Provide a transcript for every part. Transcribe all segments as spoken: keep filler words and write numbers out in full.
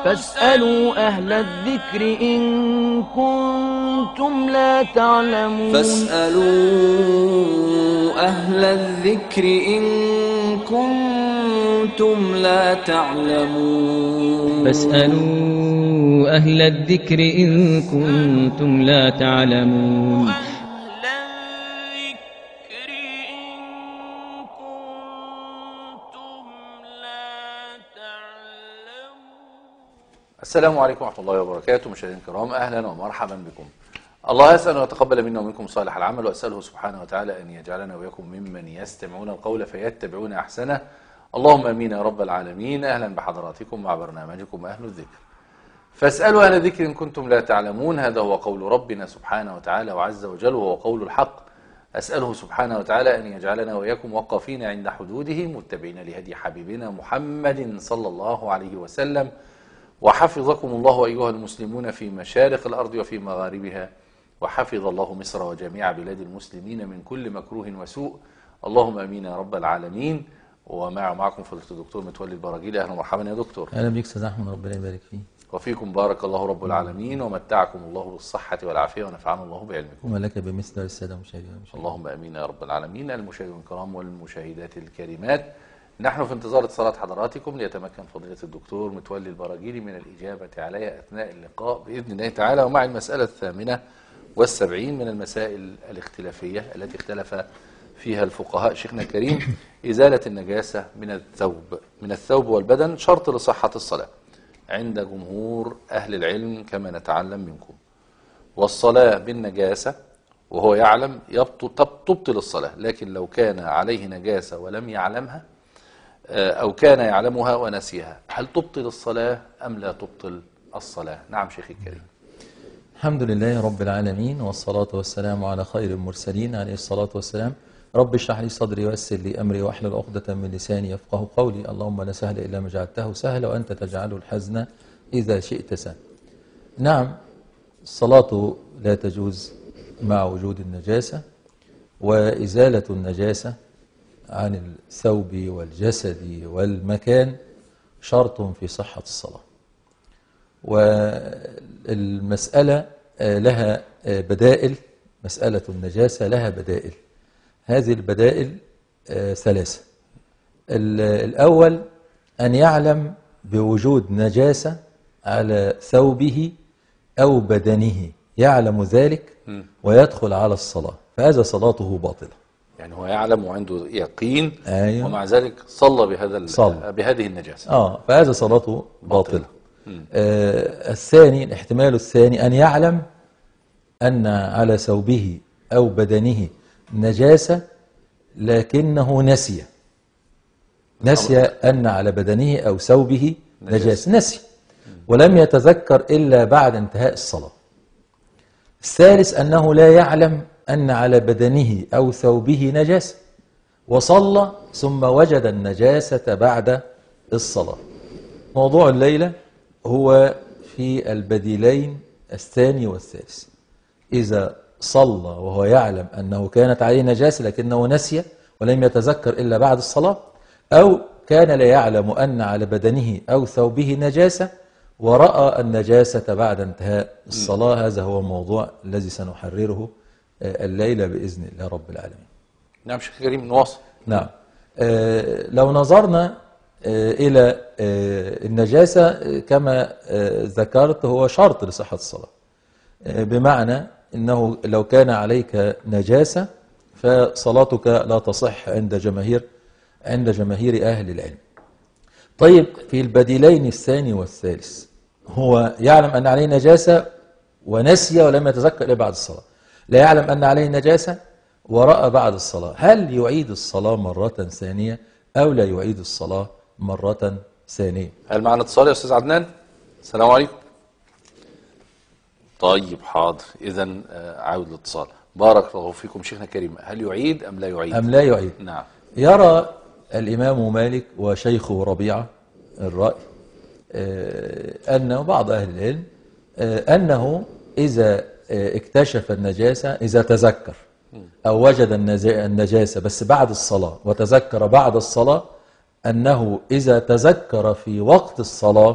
فاسألوا أهل الذكر إن كنتم لا تعلمون فاسألوا أهل الذكر إن كنتم لا تعلمون فاسألوا أهل الذكر إن كنتم لا تعلمون السلام عليكم ورحمة الله وبركاته. مشاهدينا الكرام، أهلا ومرحبا بكم. الله يسأل ويتقبل منا ومنكم صالح العمل، وأسأله سبحانه وتعالى أن يجعلنا وإياكم ممن يستمعون القول فيتبعون أحسنه. اللهم آمين يا رب العالمين. أهلا بحضراتكم مع برنامجكم أهل الذكر. فاسألوا أهل الذكر إن كنتم لا تعلمون. هذا هو قول ربنا سبحانه وتعالى وعز وجل، وهو قول الحق. أسأله سبحانه وتعالى أن يجعلنا وإياكم وقافين عند حدوده، متبعين لهدي حبيبنا محمد صلى الله عليه وسلم. وحفظكم الله أيها المسلمون في مشارق الأرض وفي مغاربها، وحفظ الله مصر وجميع بلاد المسلمين من كل مكروه وسوء. اللهم آمين يا رب العالمين. ومع معكم فضيلة الدكتور متولي البراجيلي. أهلا ومرحبا يا دكتور. أهلا بك أستاذ أحمد، ربنا يبارك فيك. وفيكم بارك الله رب العالمين، ومتعكم الله بالصحة والعافية، ونفعنا الله بعلمكم. ولك بمثل السادة المشاهدين. اللهم آمين يا رب العالمين. المشاهدين الكرام والمشاهدات الكريمات، نحن في انتظار اتصالات حضراتكم ليتمكن فضيلة الدكتور متولي البراجيلي من الإجابة عليها أثناء اللقاء بإذن الله تعالى. ومع المسألة الثامنة والسبعين من المسائل الاختلافية التي اختلف فيها الفقهاء شيخنا الكريم، إزالة النجاسة من الثوب من الثوب والبدن شرط لصحة الصلاة عند جمهور أهل العلم كما نتعلم منكم. والصلاة بالنجاسة وهو يعلم تبطل الصلاة، لكن لو كان عليه نجاسة ولم يعلمها أو كان يعلمها ونسيها، هل تبطل الصلاة أم لا تبطل الصلاة؟ نعم شيخي الكريم. الحمد لله رب العالمين، والصلاة والسلام على خير المرسلين عليه الصلاة والسلام. رب اشرح لي صدري ويسر لي أمري واحلل عقدة من لساني يفقه قولي. اللهم لا سهل إلا ما جعلته سهلا، وأنت تجعل الحزن إذا شئت سهلا. نعم، الصلاة لا تجوز مع وجود النجاسة، وإزالة النجاسة عن الثوب والجسد والمكان شرط في صحة الصلاة. والمسألة لها بدائل، مسألة النجاسة لها بدائل. هذه البدائل ثلاثة. الأول أن يعلم بوجود نجاسة على ثوبه أو بدنه، يعلم ذلك ويدخل على الصلاة، فهذا صلاته باطلة. يعني هو يعلم وعنده يقين، أيوة. ومع ذلك صلى بهذا صلى. بهذه النجاسة، آه فهذا صلاته باطلة. باطلة. آه الثاني، الاحتمال الثاني أن يعلم أن على ثوبه أو بدنه نجاسة لكنه نسي نسي أن على بدنه أو ثوبه نجاسة، نسي ولم يتذكر إلا بعد انتهاء الصلاة. الثالث أنه لا يعلم أن على بدنه أو ثوبه نجاسة وصلى ثم وجد النجاسة بعد الصلاة. موضوع الليلة هو في البديلين الثاني والثالث. إذا صلى وهو يعلم أنه كانت عليه نجاسة لكنه نسي ولم يتذكر إلا بعد الصلاة، أو كان لا يعلم أن على بدنه أو ثوبه نجاسة ورأى النجاسة بعد انتهاء الصلاة. هذا هو الموضوع الذي سنحرره الليلة بإذن الله رب العالمين. نعم شيخ كريم، نواصل. نعم. آه لو نظرنا آه إلى آه النجاسة كما آه ذكرت هو شرط لصحة الصلاة، آه بمعنى أنه لو كان عليك نجاسة فصلاتك لا تصح عند جماهير عند جماهير أهل العلم. طيب في البديلين الثاني والثالث، هو يعلم أن عليه نجاسة ونسي ولم يتذكر إلا بعد الصلاة، لا يعلم أن عليه نجاسة ورأى بعد الصلاة، هل يعيد الصلاة مرة ثانية أو لا يعيد الصلاة مرة ثانية؟ هل معنا اتصال يا أستاذ عدنان؟ السلام عليكم. طيب حاضر، إذا عاود الاتصال. بارك الله فيكم شيخنا كريم. هل يعيد أم لا يعيد؟ أم لا يعيد؟ نعم. يرى الإمام مالك وشيخه ربيعة الرأي أنه بعض أهل العلم أنه إذا اكتشف النجاسة، إذا تذكر أو وجد النجاسة بس بعد الصلاة وتذكر بعد الصلاة، أنه إذا تذكر في وقت الصلاة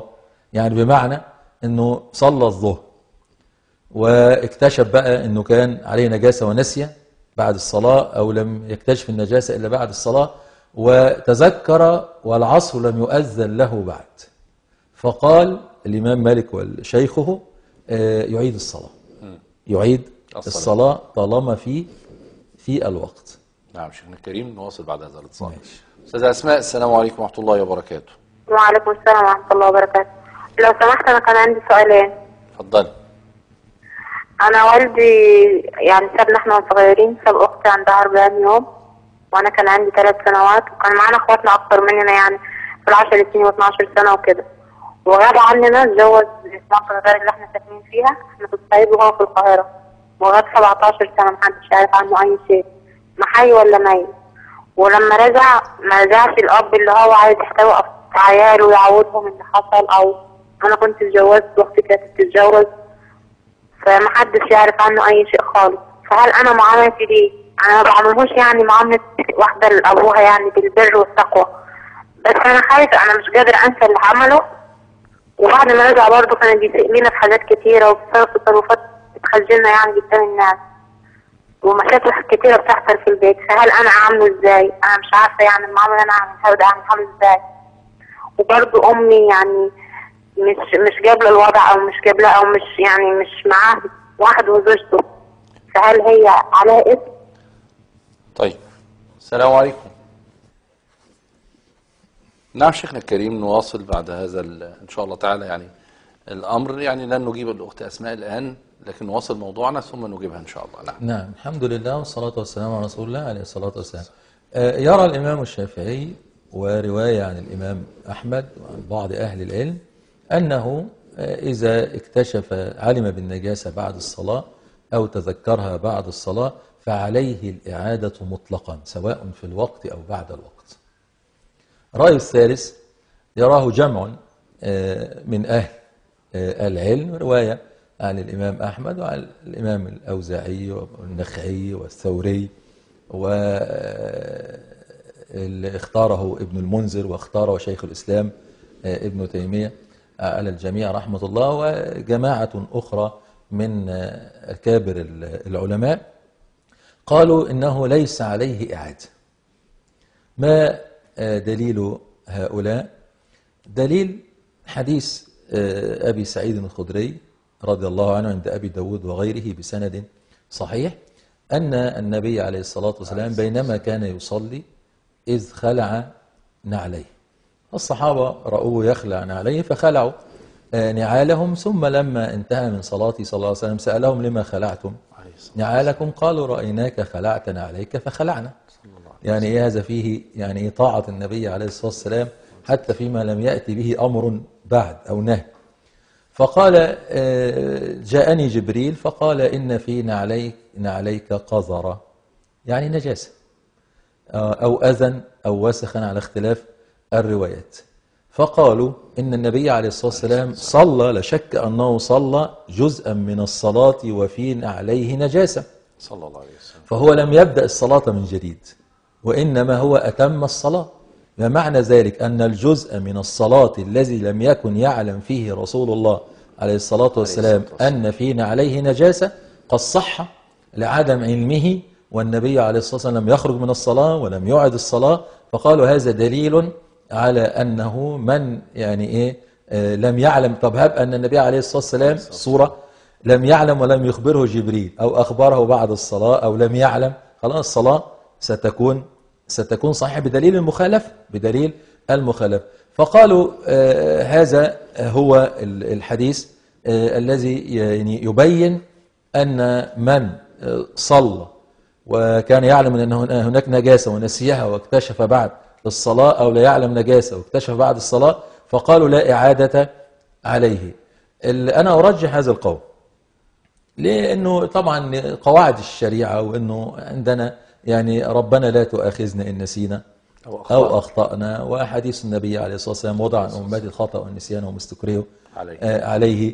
يعني بمعنى أنه صلى الظهر واكتشف بقى أنه كان عليه نجاسة ونسية بعد الصلاة، أو لم يكتشف النجاسة إلا بعد الصلاة، وتذكر والعصر لم يؤذن له بعد، فقال الإمام مالك وشيخه يعيد الصلاة، يعيد الصلاة طالما في في الوقت. نعم شيخنا الكريم، نواصل بعد هذا الاتصال. أستاذة أسماء، السلام عليكم ورحمة الله وبركاته. وعليكم السلام ورحمة الله وبركاته. لو سمحت أنا كان عندي سؤالين. اتفضلي. أنا والدي يعني سابنا إحنا صغيرين، ساب أختي عندها أربعين يوم وأنا كان عندي ثلاث سنوات، وكان معانا إخواتنا أكتر مننا يعني في العشر سنين واثناشر سنة وكده، وغاب عننا، اتجوز في مصر غير اللي إحنا ساكنين فيها، إحنا في الصعيد وهو في القاهرة، وغاب سبعتاشر سنة محدش عارف عنه أي شيء، محي ولا ميت. ولما رجع ما رجعش الأب اللي هو عايز يحتوي عياله ويعوضهم اللي حصل، أو أنا كنت اتجوزت وأختي كانت بتتجوز، فمحدش يعرف عنه أي شيء خالص. فهل أنا معاملتي دي أنا ما بعملهوش يعني معاملة واحدة لأبوها يعني بالبر والتقوى، بس أنا خايفة، أنا مش قادرة أنسى اللي عمله، وبعد ما رجع برضه كان بيسيء لنا في حاجات كتيرة وبسبب تصرفات بتخجلنا يعني قدام الناس، ومشاكل كتيرة بتحصل في البيت. فهل أنا أعمله إزاي؟ أنا مش عارفة يعني المعاملة أنا أعملها وده أعملها إزاي. وبرضه أمي يعني مش مش قابلة الوضع، أو مش قابلة، أو مش يعني مش معاه واحد وزوجته، فهل هي عليها اسم؟ طيب، السلام عليكم. نعم شيخنا الكريم، نواصل بعد هذا إن شاء الله تعالى. يعني الأمر يعني لن نجيب الأخت أسماء الآن، لكن نواصل موضوعنا ثم نجيبها إن شاء الله. نعم. نعم، الحمد لله والصلاة والسلام على رسول الله عليه الصلاة والسلام. يرى الإمام الشافعي ورواية عن الإمام أحمد وعن بعض أهل العلم أنه إذا اكتشف علم بالنجاسة بعد الصلاة أو تذكرها بعد الصلاة فعليه الإعادة مطلقا، سواء في الوقت أو بعد الوقت. الرأي الثالث يراه جمع من أهل العلم، رواية عن الإمام أحمد وعن الإمام الأوزاعي والنخعي والثوري، واللي اختاره ابن المنذر واختاره شيخ الإسلام ابن تيمية على الجميع رحمة الله، وجماعة أخرى من أكابر العلماء قالوا إنه ليس عليه إعادة. ما دليل هؤلاء؟ دليل حديث أبي سعيد الخدري رضي الله عنه عند أبي داود وغيره بسند صحيح أن النبي عليه الصلاة والسلام بينما كان يصلي إذ خلع نعليه، الصحابة رأوه يخلع نعليه فخلعوا نعالهم، ثم لما انتهى من صلاته صلى الله عليه وسلم سألهم لما خلعتم نعالكم؟ قالوا رأيناك خلعت نعليك فخلعنا. يعني إيه هذا؟ فيه يعني إيه طاعة النبي عليه الصلاة والسلام حتى فيما لم يأتي به أمر بعد أو نهي. فقال جاءني جبريل فقال إن في نعليك نعليك قذرة، يعني نجاسة أو أذى أو وسخا على اختلاف الروايات. فقالوا إن النبي عليه الصلاة والسلام صلى، لا شك أنه صلى جزءا من الصلاة وفي نعليه نجاسة صلى الله عليه وسلم، فهو لم يبدأ الصلاة من جديد، وإنما هو أتم الصلاة. ومعنى ذلك أن الجزء من الصلاة الذي لم يكن يعلم فيه رسول الله عليه الصلاة والسلام أن في نعليه نجاسة قد صح لعدم علمه، والنبي عليه الصلاة والسلام لم يخرج من الصلاة ولم يعد الصلاة. فقالوا هذا دليل على أنه من يعني إيه آه لم يعلم. طب هب أن النبي عليه الصلاة والسلام صورة لم يعلم ولم يخبره جبريل، أو أخبره بعد الصلاة، أو لم يعلم، خلاص الصلاة ستكون ستكون صحيحة بدليل المخالفة، بدليل المخالفة. فقالوا آه هذا هو الحديث آه الذي يعني يبين أن من آه صلى وكان يعلم أن هناك نجاسة ونسيها واكتشف بعد الصلاة، أو لا يعلم نجاسة واكتشف بعد الصلاة، فقالوا لا إعادة عليه. أنا أرجح هذا القول لأنه طبعا قواعد الشريعة، وأنه عندنا يعني ربنا لا تؤاخذنا إن نسينا أو, أو أخطأنا، وحديث النبي عليه الصلاة والسلام وضع عن أمتي الخطأ والنسيان وما استكرهوا عليه, عليه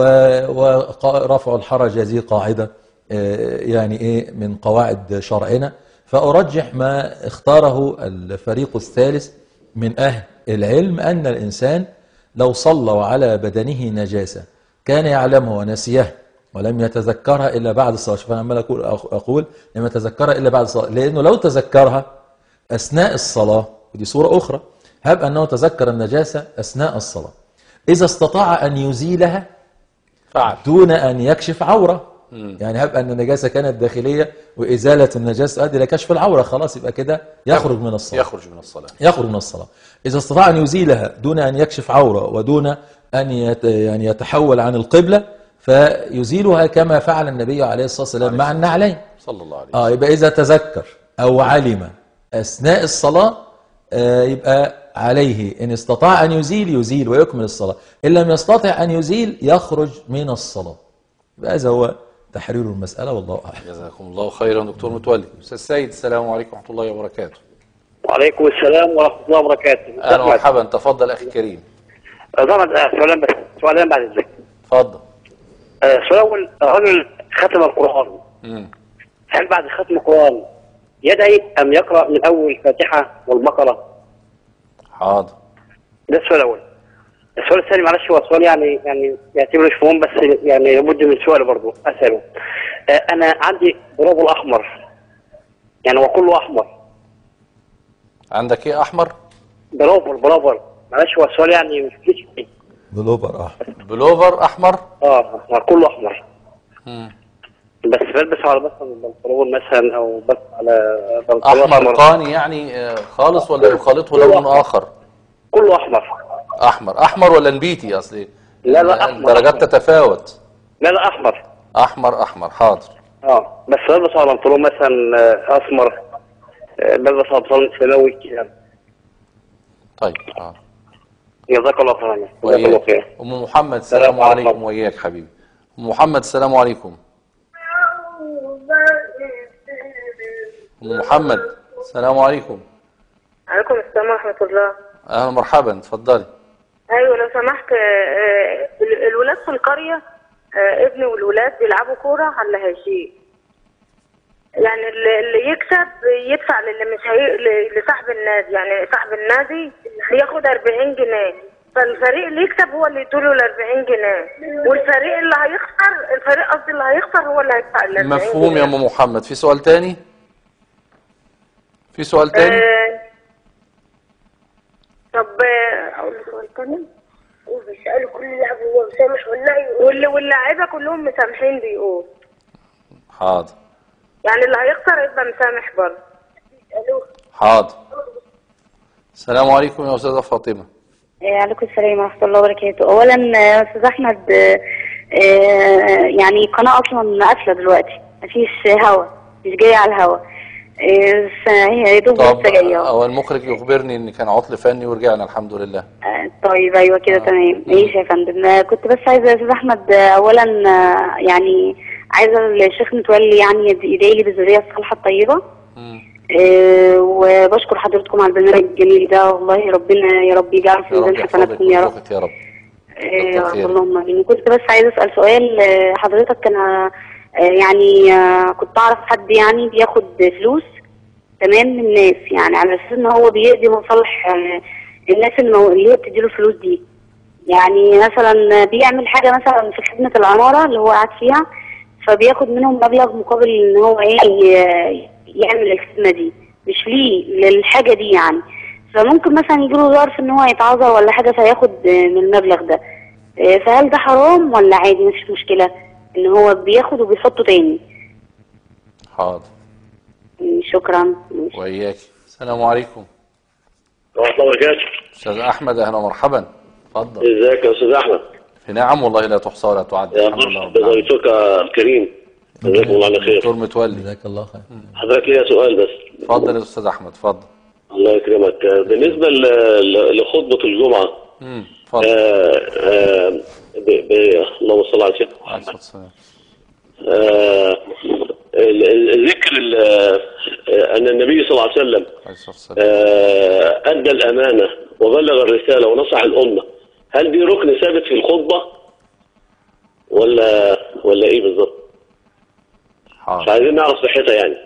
ورفع الحرج هذه قاعدة يعني إيه من قواعد شرعنا. فأرجح ما اختاره الفريق الثالث من أهل العلم أن الإنسان لو صلى وعلى بدنه نجاسة كان يعلمها ونسيها ولم يتذكرها إلا بعد الصلاة، شوف أنا عمال أقول أقول لم يتذكرها إلا بعد الصلاة، لأنه لو تذكرها أثناء الصلاة ودي صورة أخرى، هب أنه تذكر النجاسة أثناء الصلاة، إذا استطاع أن يزيلها فعل دون أن يكشف عورة. مم. يعني هب أن النجاسة كانت داخلية وإزالة النجاسة تؤدي إلى كشف العورة، خلاص يبقى كده يخرج من الصلاة. يخرج من الصلاة يخرج من الصلاة. إذا استطاع أن يزيلها دون أن يكشف عورة ودون أن يت يعني يتحول عن القبلة فيزيلها كما فعل النبي عليه الصلاة والسلام مع النعلين صلى الله عليه وسلم. آه يبقى إذا تذكر أو علم أثناء الصلاة آه يبقى عليه إن استطاع أن يزيل يزيل ويكمل الصلاة، إن لم يستطع أن يزيل يخرج من الصلاة. هذا هو تحرير المسألة والله أعلم. جزاكم الله خيرا دكتور متولي. أستاذ سيد السلام عليكم ورحمة الله وبركاته. وعليكم السلام ورحمة الله وبركاته. أهلا ومرحبا، تفضل أخي الكريم. سؤالين بس، سؤالين بعد الذكر. تفضل. السؤال الأول، رجل ختم القرآن. امم هل بعد ختم القرآن يدعي أم يقرأ من أول الفاتحة والبقرة؟ حاضر. ده السؤال الأول. السؤال الثاني معلش هو سؤال يعني يعني يعتبره مش مهم بس يعني لابد من سؤال برضه أسأله. آه أنا عندي بلوبل أحمر، يعني هو كله أحمر. عندك إيه أحمر؟ بلوبل بلوبل معلش هو السؤال يعني مش كتير. بلوبر أحمر. بلوفر أحمر؟ اه أحمر كله أحمر. امم بس بلبس على مثلا بنطلون مثلا او بس على احمر قاني يعني خالص ولا يخالطه لون اخر؟ كله احمر. احمر احمر ولا نبيتي اصلي؟ لا لا احمر. الدرجات تتفاوت. لا لا احمر. احمر احمر حاضر. اه بس بلبس على بنطلون مثلا اسمر، بلبس على بنطلون سماوي كده. طيب اه جزاك الله خير. جزاك الله خير. ام محمد السلام عليكم. وإياك حبيبي. ام محمد السلام عليكم. ام محمد السلام عليكم. عليكم السلام ورحمة الله. اهلا مرحبا، اتفضلي. ايوه لو سمحت، الولاد في القرية ابني والولاد بيلعبوا كورة على الهشيم، يعني اللي يكسب يدفع للي مش هي... لصاحب النادي، يعني صاحب النادي بياخد أربعين جنيه، فالفريق اللي يكسب هو اللي يدوله ال أربعين جنيه، والفريق اللي هيخسر الفريق قصدي اللي هيخسر هو اللي هيدفع ال أربعين جنيه. مفهوم يا ام محمد. في سؤال تاني؟ في سؤال تاني؟ آه... طب اقول سؤال تاني؟ وبيسألوا كل لاعب هو مسامح ولا واللاعيبه كلهم مسامحين بيقول. حاضر. يعني اللي هيخسر يبقى مسامح برضه. حاضر. السلام عليكم يا استاذه فاطمه. عليكم السلام ورحمه الله وبركاته. اولا استاذ احمد، يعني القناه اصلا قافله دلوقتي، مفيش هوا، مش جايه على الهوا، فهي يا دوب لسه جايه. هو المخرج يخبرني ان كان عطل فني ورجعنا الحمد لله. طيب ايوه كده آه. تمام. ماشي يا فندم. كنت بس عايزه يا استاذ احمد اولا يعني عايزه الشيخ متولي يعني يدعي لي بالذريه الصالحه الطيبه. أه وبشكر حضرتكم على البرنامج الجميل ده، والله ربنا يا رب يجعل في ميزان حسناتكم يا رب. يا رب. أه اللهم امين. كنت بس عايزه اسال سؤال حضرتك. كان أه يعني أه كنت اعرف حد يعني بياخد فلوس تمام من الناس، يعني على اساس ان هو بيقضي مصالح أه الناس اللي هي بتديله الفلوس دي، يعني مثلا بيعمل حاجه مثلا في خدمه العماره اللي هو قاعد فيها، فبياخد منهم مبلغ مقابل ان هو ايه يعمل الخدمه دي، مش ليه للحاجه دي يعني. فممكن مثلا يجيله ظرف ان هو يتعذر ولا حاجه فياخد من المبلغ ده، فهل ده حرام ولا عادي مفيش مشكله ان هو بياخد وبيحطه تاني؟ حاضر. شكرا. وإياك. السلام عليكم. ورحمة الله وبركاته. أستاذ أحمد أهلا ومرحبا. اتفضل. ازيك يا أستاذ أحمد؟ في نعم والله لا تحصى ولا تعد. الحمد لله رب العالمين. بضيفك الكريم. جزاكم الله على خير. دكتور متولي. جزاك الله خير. حضرتك ليا سؤال بس. اتفضل يا أستاذ أحمد اتفضل. الله يكرمك. بالنسبة لخطبة الجمعة. امم اتفضل. اللهم صل على سيدنا محمد. ذكر أن النبي صلى الله عليه وسلم أدى الأمانة وبلغ الرسالة ونصح الأمة، هل دي ركن ثابت في الخطبة ولا ولا إيه بالظبط؟ حاضر. عايزين نعرف صحتها يعني.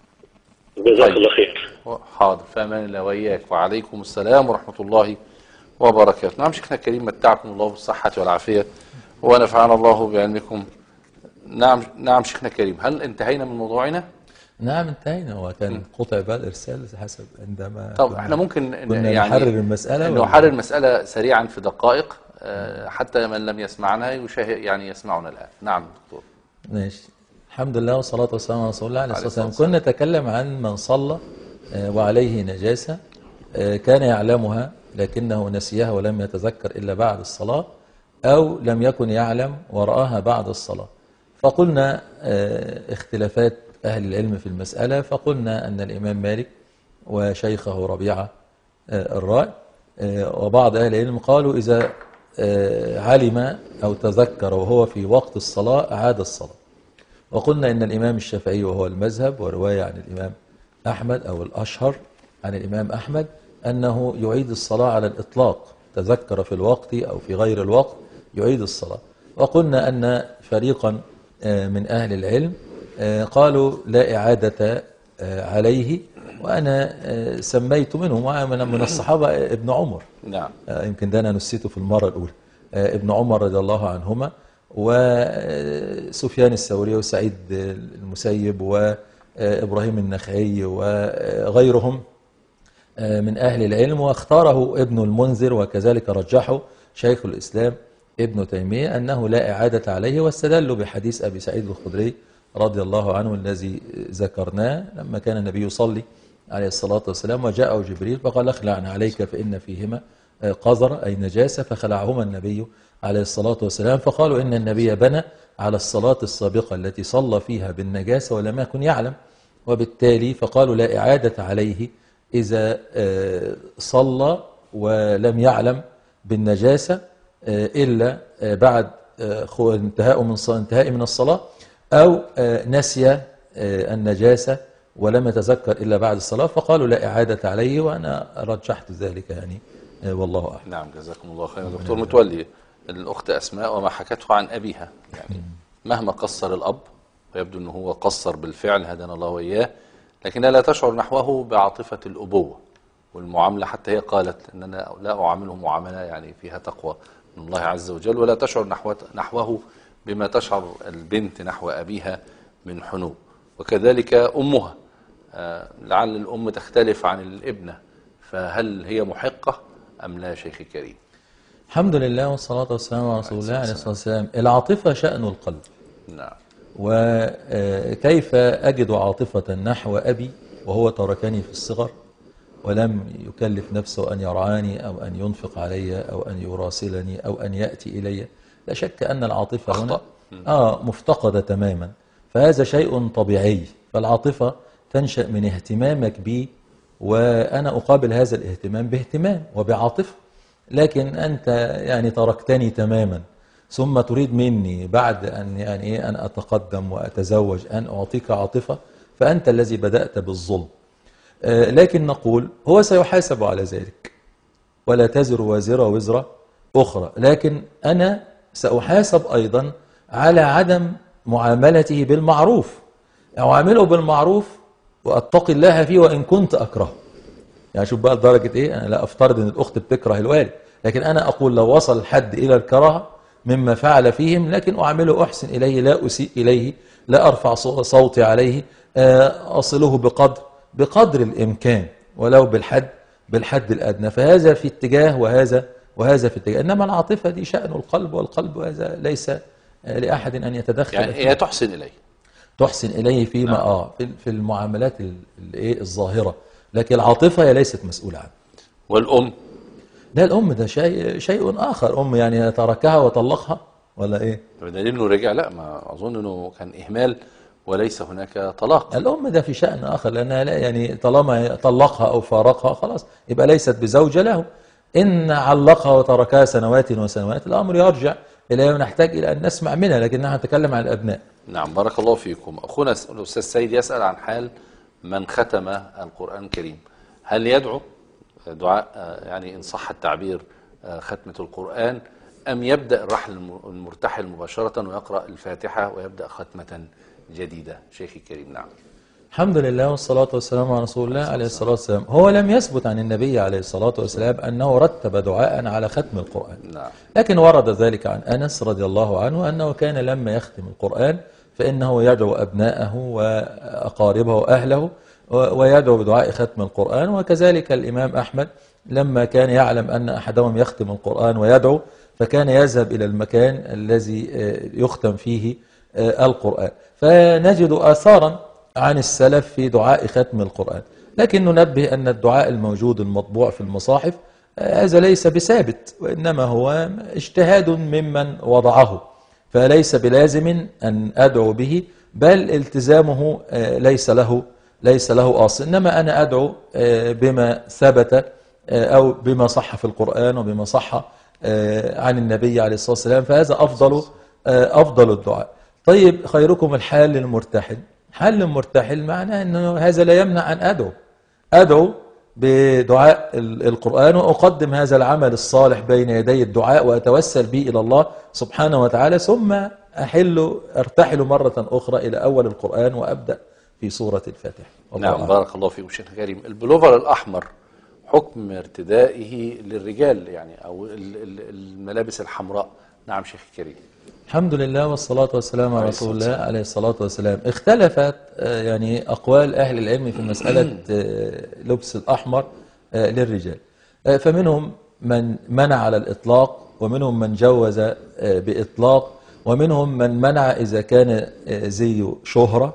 جزاك الله خير. حاضر. في أمان الله وإياك. وعليكم السلام ورحمة الله وبركاته. نعم شيخنا الكريم، متعكم الله بالصحة والعافية ونفعنا الله بعلمكم. نعم نعم شيخنا الكريم، هل انتهينا من موضوعنا؟ نعم انتهينا، هو كان قطع بقى الارسال حسب عندما طب احنا ممكن كنا يعني نحرر المسألة نحرر المسألة سريعا في دقائق حتى من لم يسمعنا يشاهد يعني يسمعنا الآن. نعم دكتور. ماشي. الحمد لله والصلاة والسلام على رسول الله عليه الصلاة والسلام. كنا نتكلم عن من صلى وعليه نجاسة كان يعلمها لكنه نسيها ولم يتذكر إلا بعد الصلاة، أو لم يكن يعلم ورآها بعد الصلاة. فقلنا اختلافات أهل العلم في المسألة، فقلنا أن الإمام مالك وشيخه ربيعة الرأي وبعض أهل العلم قالوا إذا علم أو تذكر وهو في وقت الصلاة أعاد الصلاة. وقلنا إن الإمام الشافعي وهو المذهب ورواية عن الإمام أحمد أو الأشهر عن الإمام أحمد أنه يعيد الصلاة على الإطلاق، تذكر في الوقت أو في غير الوقت يعيد الصلاة. وقلنا أن فريقا من أهل العلم قالوا لا إعادة عليه، وأنا سميت منهم من الصحابة ابن عمر. نعم. يمكن ده أنا نسيته في المرة الأولى. ابن عمر رضي الله عنهما وسفيان الثوري وسعيد المسيب وإبراهيم النخعي وغيرهم من أهل العلم، واختاره ابن المنذر وكذلك رجحه شيخ الإسلام ابن تيمية أنه لا إعادة عليه، واستدلوا بحديث أبي سعيد الخدري رضي الله عنه الذي ذكرناه لما كان النبي يصلي عليه الصلاة والسلام وجاءه جبريل فقال اخلعن عليك فإن فيهما قذر أي نجاسة، فخلعهما النبي عليه الصلاة والسلام. فقالوا إن النبي بنى على الصلاة السابقة التي صلى فيها بالنجاسة ولم يكن يعلم، وبالتالي فقالوا لا إعادة عليه إذا صلى ولم يعلم بالنجاسة إلا بعد انتهاء من انتهاء من الصلاة، أو نسي النجاسة ولم يتذكر إلا بعد الصلاة، فقالوا لا إعادة عليه، وأنا رجحت ذلك يعني والله أعلم. نعم جزاكم الله خيرا. دكتور متولي، الأخت أسماء وما حكته عن أبيها، يعني مهما قصر الأب ويبدو أنه هو قصر بالفعل هدانا الله وإياه، لكنها لا تشعر نحوه بعاطفة الأبوة والمعاملة، حتى هي قالت أن أنا لا أعامله معاملة يعني فيها تقوى من الله عز وجل، ولا تشعر نحوه بما تشعر البنت نحو أبيها من حنو، وكذلك أمها. لعل الأم تختلف عن الابنة، فهل هي محقة أم لا شيخ الكريم؟ الحمد لله والصلاة والسلام على رسول الله عليه الصلاة والسلام. العاطفة شأن القلب. نعم. وكيف أجد عاطفة نحو أبي وهو تركني في الصغر ولم يكلف نفسه أن يرعاني أو أن ينفق علي أو أن يراسلني أو أن يأتي إلي؟ لا شك أن العاطفة هنا آه مفتقدة تماما، فهذا شيء طبيعي. فالعاطفة تنشأ من اهتمامك بي، وأنا أقابل هذا الاهتمام باهتمام وبعاطفة. لكن أنت يعني تركتني تماما ثم تريد مني بعد أن يعني أن أتقدم وأتزوج أن أعطيك عاطفة، فأنت الذي بدأت بالظلم. آه لكن نقول هو سيحاسب على ذلك، ولا تزر وازرة وزر أخرى، لكن أنا سأحاسب أيضا على عدم معاملته بالمعروف. أعامله بالمعروف وأتقي الله فيه وإن كنت أكره. يعني شوف بقى لدرجة إيه، أنا لا أفترض أن الأخت بتكره الوالد، لكن أنا أقول لو وصل الحد إلى الكراهة مما فعل فيهم، لكن أعامله أحسن إليه، لا أسيء إليه، لا أرفع صوتي عليه، أصله بقدر بقدر الإمكان ولو بالحد بالحد الأدنى. فهذا في اتجاه وهذا وهذا في اتجاه، إنما العاطفة دي شأن القلب، والقلب هذا ليس لأحد أن يتدخل يعني فيه. هي تحسن إليه تحسن إليه فيما نعم. آه في, في المعاملات الايه الظاهرة، لكن العاطفة هي ليست مسؤولة عنه. والأم؟ لا، الأم ده شيء شيء آخر. أم يعني تركها وطلقها ولا إيه؟ بدليل إنه رجع؟ لا، ما أظن إنه كان إهمال وليس هناك طلاق. الأم ده في شأن آخر، لأنها لا يعني طالما طلقها أو فارقها خلاص يبقى ليست بزوجة له. إن علقها وتركها سنوات وسنوات الأمر يرجع إلى ما نحتاج إلى أن نسمع منها، لكن نحن نتكلم عن الأبناء. نعم بارك الله فيكم. أخونا الأستاذ سيد يسأل عن حال من ختم القرآن الكريم، هل يدعو دعاء يعني إن صح التعبير ختمة القرآن، أم يبدأ الرحل المرتحل مباشرة ويقرأ الفاتحة ويبدأ ختمة جديدة؟ شيخي الكريم. نعم. الحمد لله والصلاة والسلام على رسول الله عليه الصلاة والسلام. هو لم يثبت عن النبي عليه الصلاة والسلام أنه رتب دعاء على ختم القرآن، نعم. لكن ورد ذلك عن أنس رضي الله عنه أنه كان لما يختم القرآن فإنه يدعو أبناءه وأقاربه وأهله ويدعو بدعاء ختم القرآن. وكذلك الإمام أحمد لما كان يعلم أن أحدهم يختم القرآن ويدعو فكان يذهب إلى المكان الذي يختم فيه القرآن. فنجد آثارا عن السلف في دعاء ختم القرآن، لكن ننبه أن الدعاء الموجود المطبوع في المصاحف هذا ليس بثابت، وإنما هو اجتهاد ممن وضعه، فليس بلازم أن أدعو به، بل التزامه ليس له ليس له أصل، إنما أنا أدعو بما ثبت أو بما صح في القرآن وبما صح عن النبي عليه الصلاة والسلام، فهذا أفضل أفضل الدعاء. طيب، خيركم الحال للمرتحل. حل المرتحل معناه أنه هذا لا يمنع أن أدعو أدعو بدعاء القرآن، وأقدم هذا العمل الصالح بين يدي الدعاء وأتوسل به إلى الله سبحانه وتعالى، ثم أحل أرتحل مرة أخرى إلى أول القرآن وأبدأ في سورة الفاتحة. نعم، بارك الله فيكم شيخ كريم. البلوفر الأحمر حكم ارتدائه للرجال يعني، أو الملابس الحمراء. نعم شيخ كريم. الحمد لله والصلاة والسلام على رسول الله عليه الصلاة والسلام. اختلفت يعني أقوال أهل العلم في مسألة لبس الأحمر للرجال، فمنهم من منع على الإطلاق، ومنهم من جوز بإطلاق، ومنهم من منع إذا كان زي شهرة،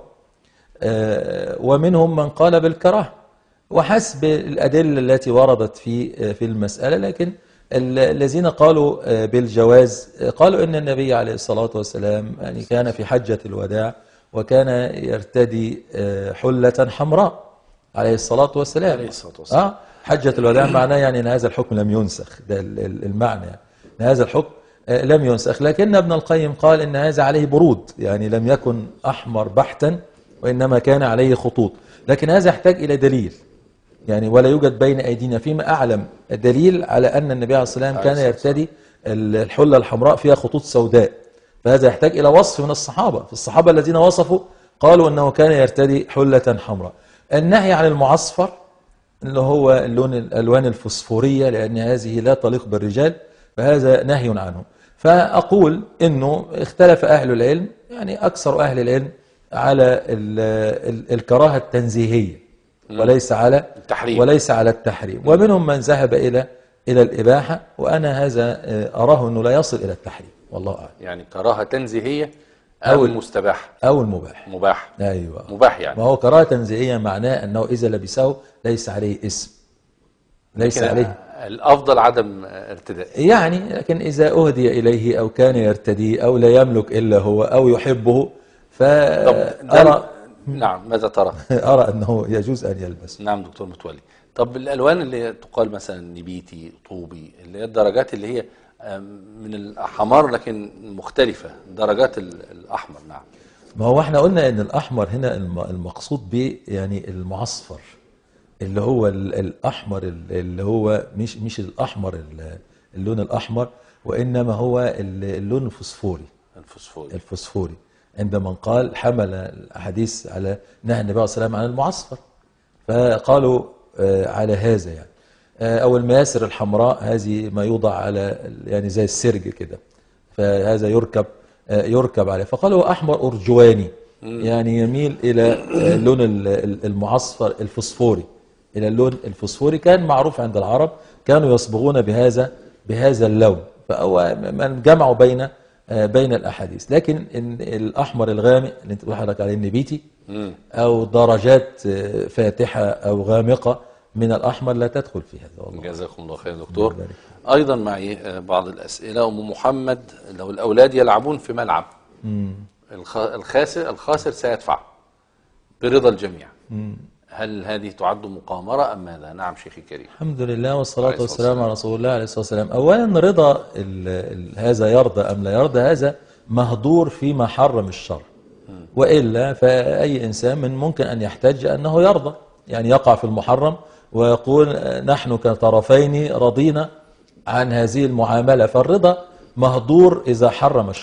ومنهم من قال بالكراهة، وحسب الأدلة التي وردت في في المسألة. لكن الذين قالوا بالجواز قالوا إن النبي عليه الصلاة والسلام يعني كان في حجة الوداع وكان يرتدي حلة حمراء عليه الصلاة والسلام. عليه الصلاة والسلام. آه حجة الوداع معناه يعني أن هذا الحكم لم ينسخ، ده المعنى يعني أن هذا الحكم لم ينسخ. لكن ابن القيم قال إن هذا عليه برود، يعني لم يكن أحمر بحتا وإنما كان عليه خطوط، لكن هذا يحتاج إلى دليل يعني، ولا يوجد بين أيدينا فيما أعلم دليل على أن النبي عليه الصلاة والسلام كان يرتدي الحلة الحمراء فيها خطوط سوداء، فهذا يحتاج إلى وصف من الصحابة. في الصحابة الذين وصفوا قالوا أنه كان يرتدي حلة حمراء. النهي عن المعصفر اللي هو اللون الألوان الفسفورية، لأن هذه لا تليق بالرجال، فهذا نهي عنه. فأقول أنه اختلف أهل العلم، يعني أكثر أهل العلم على الكراهة التنزيهية وليس على التحريم وليس على التحريم، ومنهم من ذهب إلى إلى الإباحة، وأنا هذا أراه أنه لا يصل إلى التحريم والله أعلم. يعني كراهة تنزيهية أو, أو المستباح أو المباح. مباح. أيوة، مباح يعني. ما هو كراهة تنزيهية معناه أنه إذا لبسه ليس عليه اسم، ليس عليه الأفضل عدم ارتداء يعني. لكن إذا أهدي إليه أو كان يرتديه أو لا يملك إلا هو أو يحبه فأرى نعم. ماذا ترى؟ أرى أنه يجوز أن يلبس. نعم دكتور متولي. طب الألوان اللي تقال مثلا نبيتي طوبي، اللي هي الدرجات اللي هي من الأحمر لكن مختلفة درجات الأحمر. نعم. ما هو احنا قلنا أن الأحمر هنا المقصود به يعني المعصفر، اللي هو الأحمر اللي هو مش مش الأحمر اللون الأحمر، وإنما هو اللون الفسفوري الفسفوري الفسفوري عندما قال حمل الحديث على نهي النبي عليه الصلاة والسلام عن المعصفر، فقالوا على هذا يعني. أو المياسر الحمراء هذه ما يوضع على يعني زي السرج كده، فهذا يركب يركب عليه، فقالوا أحمر أرجواني يعني يميل إلى اللون المعصفر الفسفوري، إلى اللون الفسفوري. كان معروف عند العرب، كانوا يصبغون بهذا بهذا اللون، فهو من جمعوا بين بين الأحاديث. لكن إن الأحمر الغامق اللي انت بتقول حضرتك عليه النبيتي أو درجات فاتحة أو غامقة من الأحمر لا تدخل في هذا والله. جزاكم الله خير دكتور. أيضا معي بعض الأسئلة. أم محمد: لو الأولاد يلعبون في ملعب مم. الخاسر الخاسر سيدفع برضا الجميع، مم. هل هذه تعد مقامرة أم ماذا؟ نعم شيخي الكريم. الحمد لله والصلاة والسلام على رسول الله عليه الصلاة والسلام. أولا رضا ال ال هذا يرضى أم لا يرضى هذا مهدور فيما حرم الشر، وإلا فأي إنسان من ممكن أن يحتج أنه يرضى، يعني يقع في المحرم ويقول نحن كطرفين رضينا عن هذه المعاملة، فالرضا مهدور إذا حرم الشر.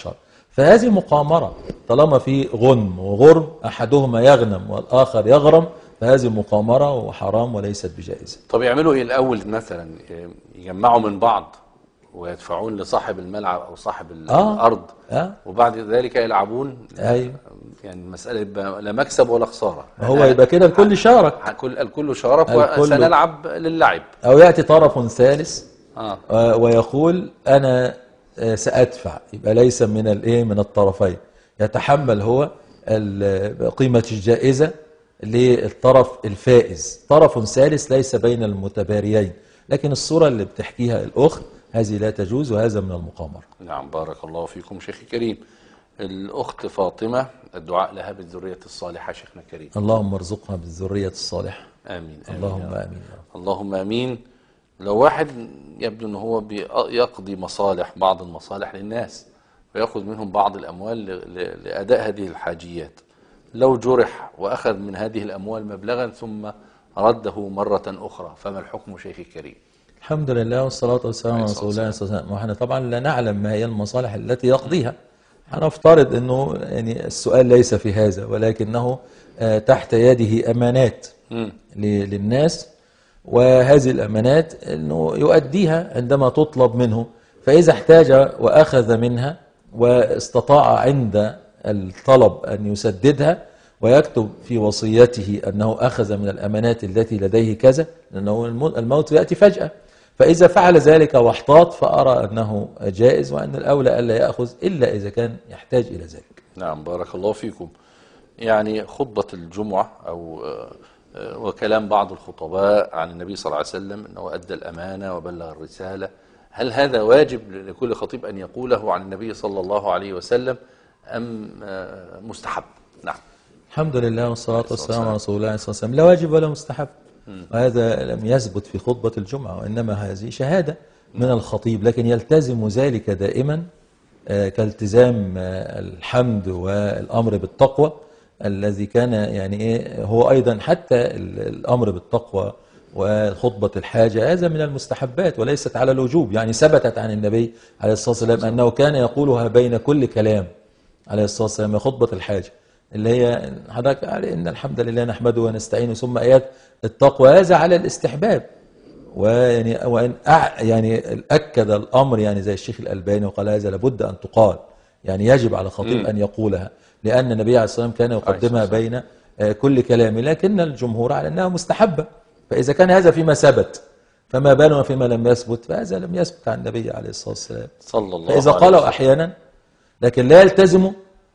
فهذه مقامرة، طالما في غنم وغرم أحدهما يغنم والآخر يغرم، فهذه مقامرة وحرام وليست بجائزة. طب يعملوا إيه الأول؟ مثلا يجمعوا من بعض ويدفعون لصاحب الملعب أو صاحب آه. الأرض آه. وبعد ذلك يلعبون. أيوه. يعني المسألة يبقى لا مكسب ولا خسارة، هو يبقى كده الكل شارك، الكل شارك وسنلعب للعب. أو يأتي طرف ثالث آه. ويقول أنا سأدفع، يبقى ليس من الايه من الطرفين، يتحمل هو قيمة الجائزة للطرف الفائز. طرف ثالث ليس بين المتباريين، لكن الصورة اللي بتحكيها الأخت هذه لا تجوز، وهذا من المقامرة. نعم، بارك الله فيكم شيخي الكريم. الأخت فاطمة، الدعاء لها بالذرية الصالحة شيخنا الكريم. اللهم ارزقها بالذرية الصالحة. آمين. اللهم آمين, آمين. اللهم آمين. لو واحد يبدو أنه هو يقضي مصالح، بعض المصالح للناس، ويأخذ منهم بعض الأموال لأداء هذه الحاجيات، لو جرح وأخذ من هذه الأموال مبلغا ثم رده مرة أخرى، فما الحكم شيخي الكريم؟ الحمد لله والصلاة والسلام على رسول الله صلى الله عليه وسلم. ونحن طبعا لا نعلم ما هي المصالح التي يقضيها، هنفترض أنه يعني السؤال ليس في هذا، ولكنه تحت يده أمانات للناس، وهذه الأمانات أنه يؤديها عندما تطلب منه، فإذا احتاج وأخذ منها واستطاع عند الطلب أن يسددها ويكتب في وصيته أنه أخذ من الأمانات التي لديه كذا، لأنه الموت يأتي فجأة، فإذا فعل ذلك واحتاط فأرى أنه جائز، وأن الأولى ألا يأخذ إلا إذا كان يحتاج إلى ذلك. نعم، بارك الله فيكم. يعني خطبة الجمعة أو وكلام بعض الخطباء عن النبي صلى الله عليه وسلم أنه أدى الأمانة وبلغ الرسالة، هل هذا واجب لكل خطيب أن يقوله عن النبي صلى الله عليه وسلم أم مستحب؟ نعم. الحمد لله والصلاة والسلام على رسول الله صلى الله عليه وسلم. لا واجب ولا مستحب، وهذا لم يثبت في خطبة الجمعة، وإنما هذه شهادة من الخطيب، لكن يلتزم ذلك دائما كالتزام الحمد والأمر بالتقوى الذي كان يعني إيه هو أيضا حتى الأمر بالتقوى وخطبة الحاجة هذا من المستحبات وليست على الوجوب. يعني ثبتت عن النبي عليه الصلاة والسلام أنه كان يقولها بين كل كلام عليه الصلاة والسلام، خطبة الحاجة اللي هي حضرتك إن الحمد لله نحمده ونستعينه، ثم آيات التقوى، هذا على الاستحباب. ويعني وإن يعني أكد الأمر يعني زي الشيخ الألباني وقال هذا لابد أن تقال، يعني يجب على الخطيب أن يقولها، لأن النبي عليه الصلاة والسلام كان يقدمها بين كل كلام، لكن الجمهور على أنها مستحبة. فإذا كان هذا فيما ثبت، فما بالنا فيما لم يثبت، فهذا لم يثبت عن النبي عليه الصلاة والسلام صلى الله عليه وسلم. فإذا قالوا أحيانا لكن لا يلتزموا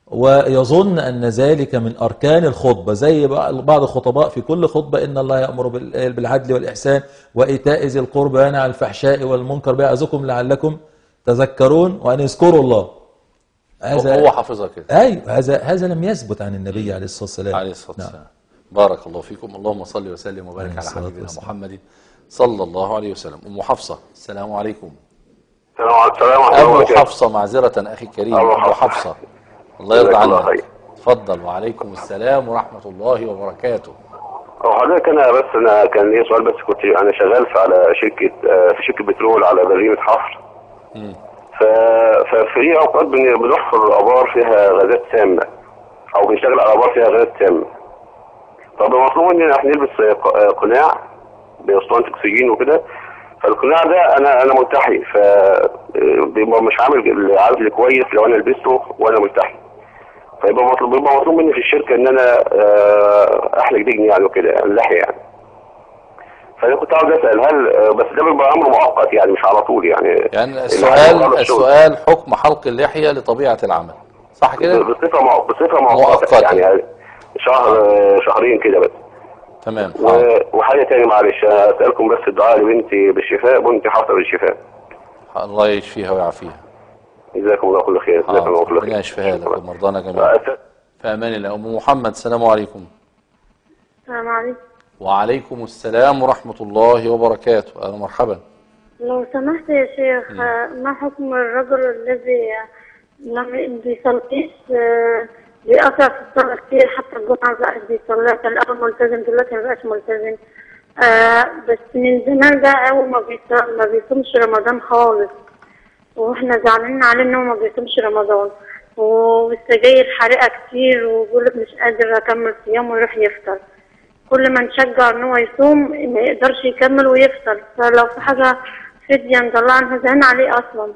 ويظن أن ذلك من أركان الخطبة، زي بعض الخطباء في كل خطبة إن الله يأمر بالعدل والإحسان وإيتاء ذي القربى وينهى عن الفحشاء والمنكر ويعظكم لعلكم تذكرون وأن يذكروا الله. هذا هو حافظها كده. أيوه، هذا هذا لم يثبت عن النبي عليه الصلاة والسلام. عليه الصلاة والسلام. نعم. بارك الله فيكم. اللهم صل وسلم وبارك على حبيبنا محمد صلى الله عليه وسلم. أم حفصة، السلام عليكم. السلام عليكم. أبو حفصة، معذرة أخي الكريم. أبو حفصة، الله يرضى عنك. اتفضل. وعليكم السلام ورحمة الله وبركاته. حضرتك أنا بس أنا كان لي سؤال، بس كنت أنا شغال في على شركة في شركة بترول على بريمة حفر. امم ففي أوقات بنحفر آبار فيها غازات سامة، أو بنشتغل على آبار فيها غازات سامة. طب المطلوب مننا احنا نلبس قناع باسطوانة أكسجين وكده، فالقناع ده أنا أنا ملتحي، فبيبقى مش عامل عزل كويس لو أنا لبسته وأنا ملتحي، فيبقى مطلوب بيبقى مطلوب مني في الشركة إن أنا أحلق دجني يعني وكده، اللحية يعني. فأنا كنت عاوز أسأل هل بس ده بيبقى أمر مؤقت يعني مش على طول يعني؟ يعني السؤال السؤال حكم حلق اللحية لطبيعة العمل، صح كده؟ بصفة بصفة مؤقتة يعني شهر شهرين كده بس. تمام. وحاجة تاني معلش أسألكم بس الدعاء لبنتي بالشفاء، بنتي حاصلة بالشفاء. الله يشفيها ويعافيها. جزاكم الله كل خير. جزاكم الله كل خير. ربنا يشفيها لك ومرضانا جميعا. في أمان الله. أم محمد، السلام عليكم. السلام عليكم. وعليكم السلام ورحمة الله وبركاته. أهلا مرحبا. لو سمحت يا شيخ، ما حكم الرجل الذي لم بيصليش بيقطع في الصلاة كتير، حتى الجمعة بقى بيصليها، كان الأول ملتزم دلوقتي ما بقاش ملتزم، آه بس من زمان بقى أول ما بيصوم ما بيصومش رمضان خالص، واحنا زعلانين عليه إنه ما بيصومش رمضان، والسجاير حرقة كتير، وبيقولك مش قادر أكمل صيام ويروح يفطر. كل ما نشجع إن هو يصوم ما يقدرش يكمل ويفطر، فلو في حاجة فدية نطلع عنها زعلان عليه أصلا.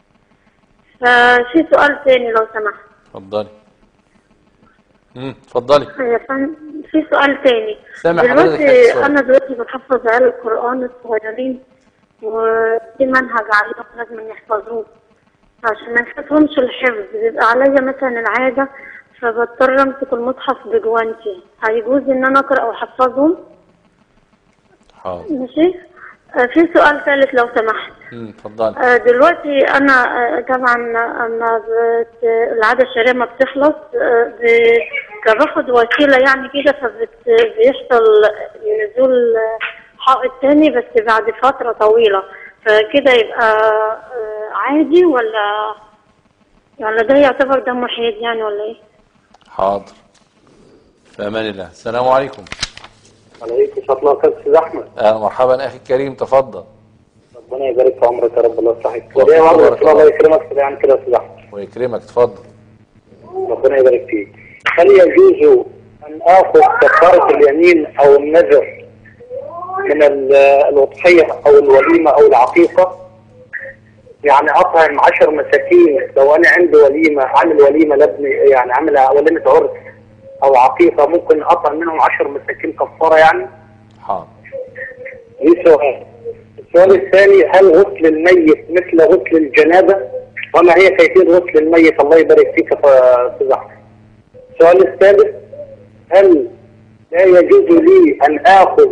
ففي سؤال تاني لو سمحت. اتفضلي. امم اتفضلي. في سؤال تاني. سامح دلوقتي أنا دلوقتي بحفظ عيال القرآن الصغيرين، وفي منهج عليهم لازم يحفظوه، عشان ما يفوتهمش الحفظ. بيبقى عليا مثلا العادة فبضطر امسك المصحف بجوانتي، هيجوز ان انا اقرا واحفظهم؟ حاضر. ماشي. آه في سؤال ثالث لو سمحت. امم اتفضلي. آه دلوقتي انا آه طبعا اما العاده الشرعيه ما بتخلص آه باخد وسيله يعني كده، فبيحصل نزول حائط تاني بس بعد فتره طويله، فكده يبقى آه عادي ولا ولا ده يعتبر دم حيض يعني ولا ايه؟ حاضر. في امان الله. السلام عليكم. عليكم السلام ورحمه الله. استاذ احمد. اهلا مرحبا اخي الكريم، تفضل. ربنا يبارك في عمرك يا رب، الله يصلحك. الله يكرمك كده يعني كده يا استاذ احمد. ويكرمك، اتفضل. ربنا يبارك فيك. هل يجوز ان اخذ كفاره اليمين او النذر من الاضحيه او الوليمه او العقيقه؟ يعني اطعم عشر مساكين لو انا عندي وليمه، عامل وليمه لابني، يعني عامل وليمه عرس او عقيقه، ممكن اطعم منهم عشر مساكين كفاره يعني؟ حاضر. دي سؤال. السؤال الثاني، هل غسل الميت مثل غسل الجنابه؟ وما هي كيفيه غسل الميت؟ الله يبارك فيك يا استاذ احمد. السؤال الثالث، هل لا يجوز لي ان اخذ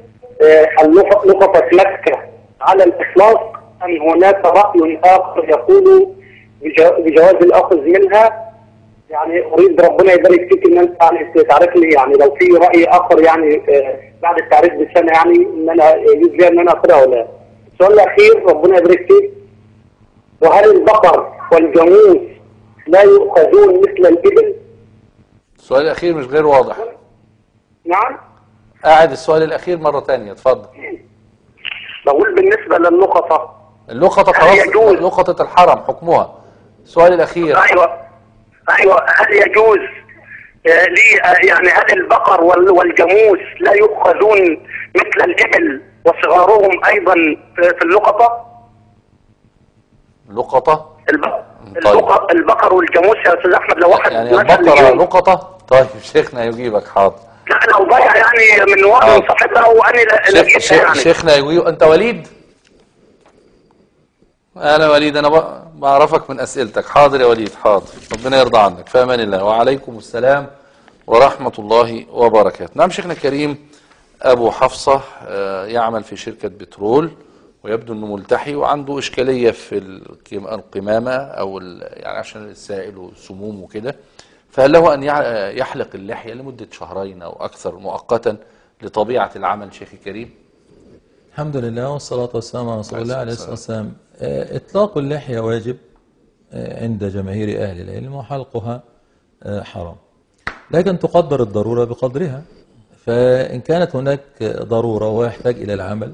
لقطه مكه على الاطلاق، أم هناك رأي آخر يقول بجواز الأخذ منها؟ يعني أريد ربنا يبارك فيك إن أنت يعني تعرف لي، يعني لو في رأي آخر يعني بعد التعريف بسنة يعني إن أنا يجوز لي إن أنا أخذها ولا لا. السؤال الأخير ربنا يبارك فيك، وهل البقر والجاموس لا يؤخذون مثل الإبل؟ السؤال الأخير مش غير واضح. نعم؟ أعد السؤال الأخير مرة ثانية، اتفضل. بقول بالنسبة لللقطة، اللقطة خلاص، لقطة الحرم حكمها. السؤال الأخير. أيوة أيوة هل يجوز لي يعني هل البقر والجاموس لا يؤخذون مثل الإبل وصغارهم أيضا في اللقطة؟ لقطة؟ البقر, طيب. البقر والجاموس يا أستاذ أحمد لو واحد يعني البقرة لقطة؟ طيب شيخنا يجيبك. حاضر. لا لو ضيع يعني من وقت صاحبها وأنا لقيتها يعني. شيخنا يجيب. أنت وليد؟ أنا وليد، أنا بعرفك من أسئلتك. حاضر يا وليد، حاضر. ربنا يرضى عنك. في أمان الله. وعليكم السلام ورحمة الله وبركاته. نعم شيخنا الكريم، أبو حفصة يعمل في شركة بترول، ويبدو أنه ملتحي وعنده إشكالية في القمامة أو يعني عشان السائل والسموم وكده، فهل له أن يحلق اللحية لمدة شهرين أو أكثر مؤقتا لطبيعة العمل شيخي الكريم؟ الحمد لله والصلاة والسلام على رسول الله عليه الصلاة والسلام. إطلاق اللحية واجب عند جماهير أهل العلم، وحلقها حرام، لكن تقدر الضرورة بقدرها. فإن كانت هناك ضرورة ويحتاج إلى العمل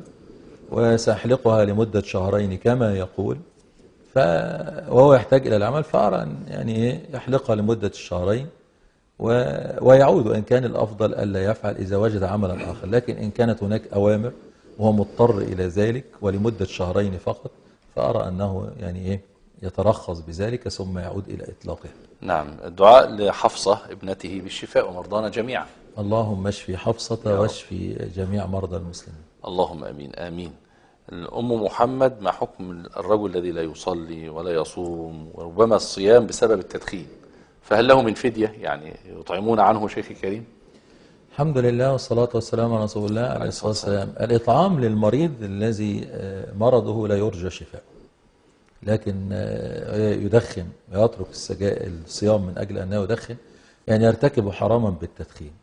وسأحلقها لمدة شهرين كما يقول، ف وهو يحتاج إلى العمل، فأرى أن يعني يحلقها لمدة الشهرين و... ويعود، وإن كان الأفضل ألا يفعل إذا وجد عملا آخر. لكن إن كانت هناك أوامر وهو مضطر إلى ذلك ولمدة شهرين فقط، فأرى أنه يعني إيه يترخص بذلك ثم يعود إلى إطلاقها. نعم. الدعاء لحفصة ابنته بالشفاء ومرضانا جميعا. اللهم اشفي حفصة واشفي جميع مرضى المسلمين. اللهم أمين آمين. الأم محمد، ما حكم الرجل الذي لا يصلي ولا يصوم وربما الصيام بسبب التدخين، فهل له من فدية يعني يطعمون عنه شيخي الكريم؟ الحمد لله والصلاة والسلام على رسول الله عليه الصلاة والسلام. الإطعام للمريض الذي مرضه لا يرجى شفاء، لكن يدخن ويترك الصيام من أجل أنه يدخن، يعني يرتكب حراما بالتدخين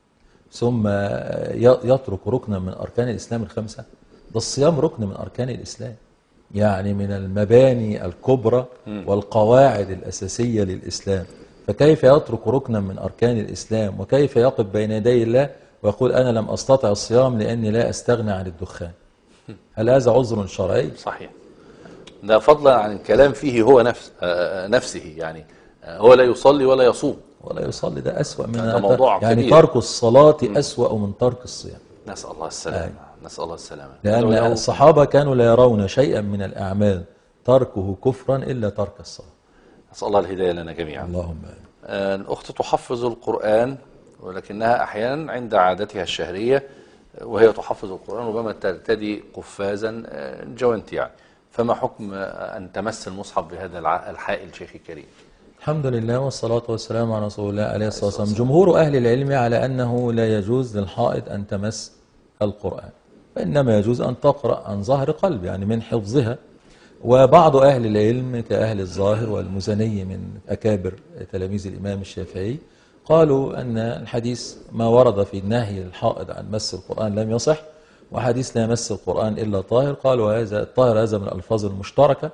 ثم يترك ركنا من أركان الإسلام الخمسة. ده الصيام ركن من أركان الإسلام، يعني من المباني الكبرى والقواعد الأساسية للإسلام، فكيف يترك ركنا من أركان الإسلام وكيف يقف بين يدي الله ويقول أنا لم أستطع الصيام لأني لا أستغنى عن الدخان؟ هل هذا عذر شرعي؟ صحيح. ده فضلا عن الكلام فيه هو نفس نفسه، يعني هو لا يصلي ولا يصوم ولا يصلي، ده أسوأ من ده موضوع يعني كبير. ترك الصلاة أسوأ من ترك الصيام. نسأل الله السلامة. نسأل الله السلامة. لأن الصحابة كانوا لا يرون شيئا من الأعمال تركه كفرا إلا ترك الصلاة. نسأل الله الهداية لنا جميعا. اللهم آمين. الأخت تحفظ القرآن ولكنها أحيانا عند عادتها الشهرية وهي تحفظ القرآن ربما ترتدي قفازا جوانت يعني، فما حكم أن تمس المصحف بهذا الحائل شيخي الكريم؟ الحمد لله والصلاة والسلام على رسول الله عليه الصلاة والسلام. جمهور أهل العلم على أنه لا يجوز للحائض أن تمس القرآن، وإنما يجوز أن تقرأ عن ظهر قلب يعني من حفظها. وبعض أهل العلم كأهل الظاهر والمزني من أكابر تلاميذ الإمام الشافعي قالوا أن الحديث ما ورد في النهي الحائض عن مس القرآن لم يصح، وحديث لا يمس القرآن إلا طاهر قالوا هذا الطاهر هذا من الألفاظ المشتركة،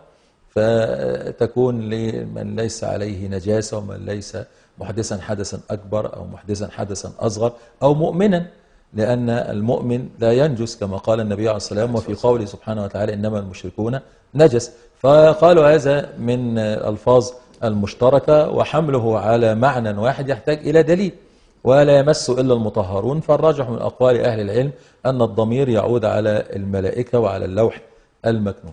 فتكون لمن ليس عليه نجاسة ومن ليس محدثا حدثا أكبر أو محدثا حدثا أصغر أو مؤمنا، لأن المؤمن لا ينجس كما قال النبي عليه الصلاة والسلام وفي قوله سبحانه وتعالى إنما المشركون نجس. فقالوا هذا من الألفاظ المشتركة وحمله على معنى واحد يحتاج إلى دليل، ولا يمس إلا المطهرون. فالراجح من أقوال أهل العلم أن الضمير يعود على الملائكة وعلى اللوح المكنون.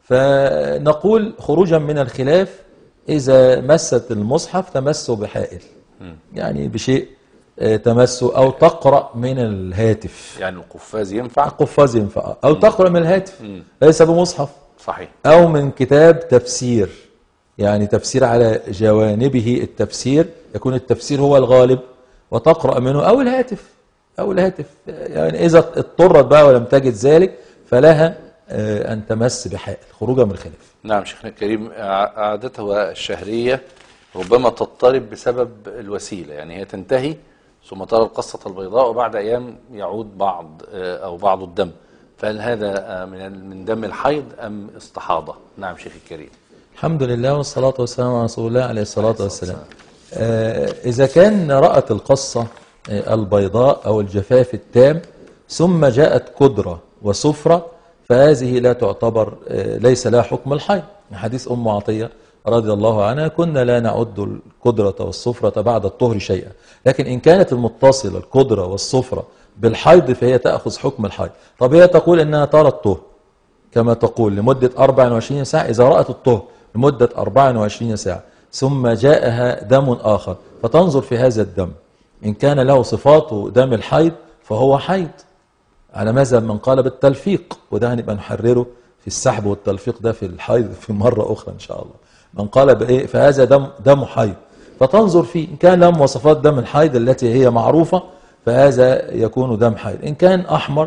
فنقول خروجا من الخلاف إذا مست المصحف تمسه بحائل يعني بشيء تمسه، أو تقرأ من الهاتف يعني القفاز ينفع؟ القفاز ينفع، أو تقرأ من الهاتف مم. ليس بمصحف صحيح، أو من كتاب تفسير يعني تفسير على جوانبه التفسير يكون التفسير هو الغالب وتقرأ منه، أو الهاتف أو الهاتف يعني إذا اضطرت بقى ولم تجد ذلك فلها أن تمس بحائل خروجا من الخلاف. نعم شيخنا الكريم، عادتها الشهرية ربما تضطرب بسبب الوسيلة، يعني هي تنتهي ثم ترى القصة البيضاء وبعد أيام يعود بعض أو بعض الدم، فهل هذا من من دم الحيض أم استحاضة؟ نعم شيخ الكريم. الحمد لله والصلاة والسلام على رسول الله عليه الصلاة والسلام. آه إذا كان رأت القصة آه البيضاء أو الجفاف التام ثم جاءت قدرة وصفرة فهذه لا تعتبر آه ليس لها حكم الحيض. حديث أم عطية رضي الله عنها كنا لا نعد القدرة والصفرة بعد الطهر شيئا، لكن إن كانت المتصلة القدرة والصفرة بالحيض فهي تأخذ حكم الحيض. طب هي تقول إنها ترى الطهر كما تقول لمدة أربع وعشرين ساعة، إذا رأت الطهر لمدة أربع وعشرين ساعة ثم جاءها دم آخر فتنظر في هذا الدم إن كان له صفات دم الحيض فهو حيض على مذهب من قال بالتلفيق، وده هنبقى نحرره في السحب والتلفيق ده في الحيض في مرة أخرى إن شاء الله. من قال بإيه فهذا دم دم حيض فتنظر فيه إن كان له مواصفات دم الحيض التي هي معروفة فهذا يكون دم حيض، إن كان أحمر